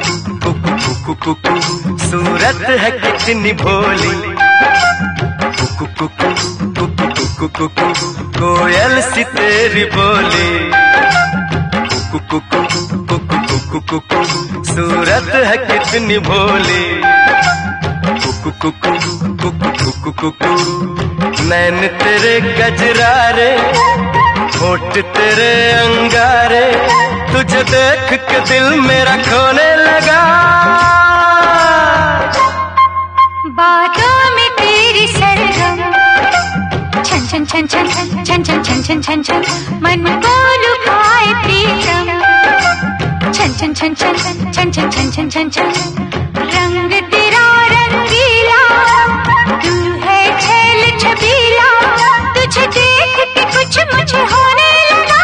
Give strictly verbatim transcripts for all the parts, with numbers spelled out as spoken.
कुकु कुकु सूरत है कितनी भोली, कुकु कुकु कुकु कुकु कुकु कोयल सी तेरी बोली, कुकु कुकु कुकु कुकु कुकु सूरत है कितनी भोली, कुकु कुकु कुकु कुकु कुकु नैन तेरे गजरारे, होठ तेरे अंगारे, तुझे देख के दिल मेरा खोने लगा। बातों में तेरी सरगम छन छन छन छन छन छन छन छन छन छन मन को लुभाए प्रीतम छन छन छन छन छन छन छन छन छन छन रंग तेरा रंगीला, तू है खेल छबीला, तुझे देख के कुछ मुझे होने लगा।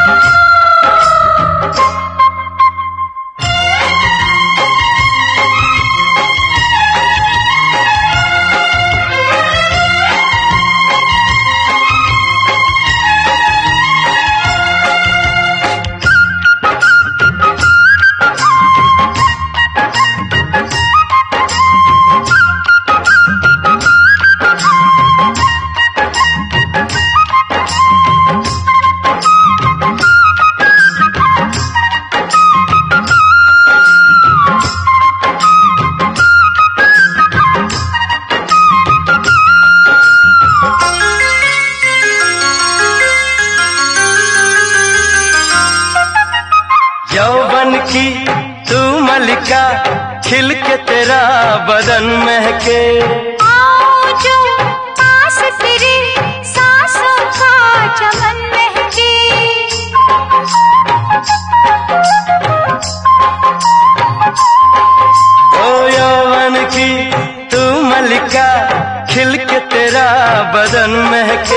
यौवन की तू मलिका, खिल के तेरा बदन महके, आओ जो पास तेरे सांसों का चमन महके, ओ यौवन की तू मलिका, खिल के तेरा बदन महके,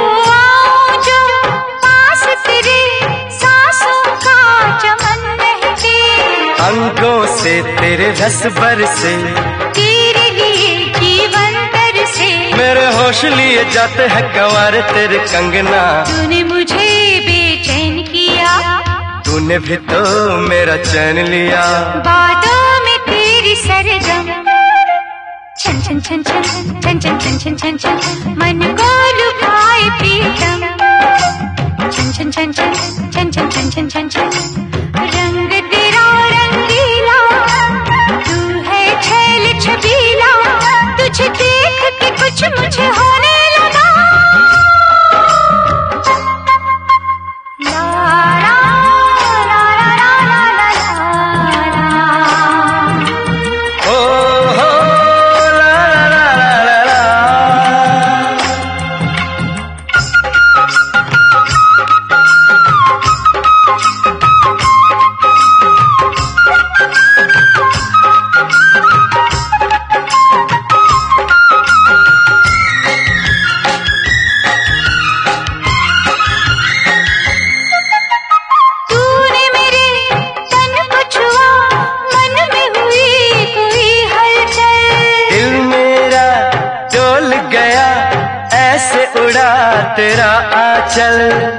अंगों से तेरे रस बरसे, तेरे लिए जीवन तरसे, मेरे होश लिए जाते हैं कंवार तेरे कंगना, तूने मुझे बेचैन किया, तूने भी तो मेरा चैन लिया। बातों में तेरी सरगम छन छन छन छन छन छन छन छन छन छन मन को लुभाए प्रीतम छन छन छन छन छन छन छन छन छन छन रंग तेरा रंगीला, तू है खेल छबीला, तुझे देख के कुछ मुझे होने लगा। ला ला ला ला ला ला ला, ओ हो ला ला ला ला ला। उड़ा तेरा आंचल,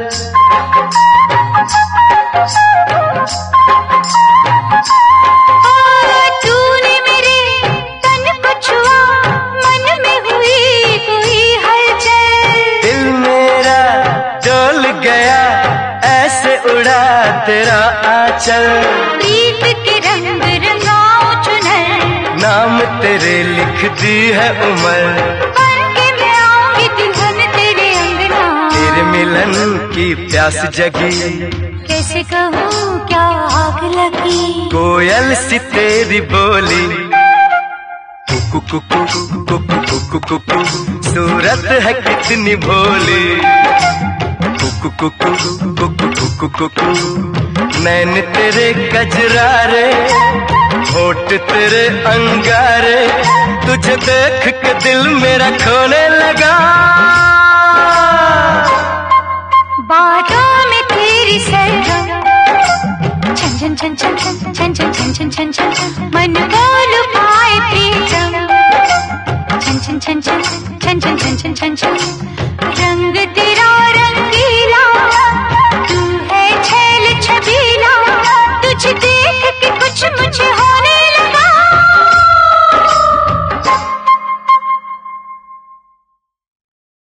तूने मेरे तन को छुआ, मन में हुई कोई हलचल, दिल मेरा डोल गया ऐसे उड़ा तेरा आंचल, प्रीत के रंग रंगाओ चुनर, नाम तेरे लिख दी है उम्र, मिलन की प्यास जगी, कैसे कहूँ क्या आग लगी, कोयल सी तेरी बोली, कुकु कुकु कुकु कुकु कुकु सूरत है कितनी भोली, कुकु कुकु कुकु कुकु कुकु नैन तेरे गजरारे, होठ तेरे अंगारे, तुझे देख के दिल मेरा खोने लगा। बातों में तेरी सरगम छन छन छन छन छन छन छन छन छन छन मन को लुभाए प्रीतम छन छन छन छन छन छन छन छन छन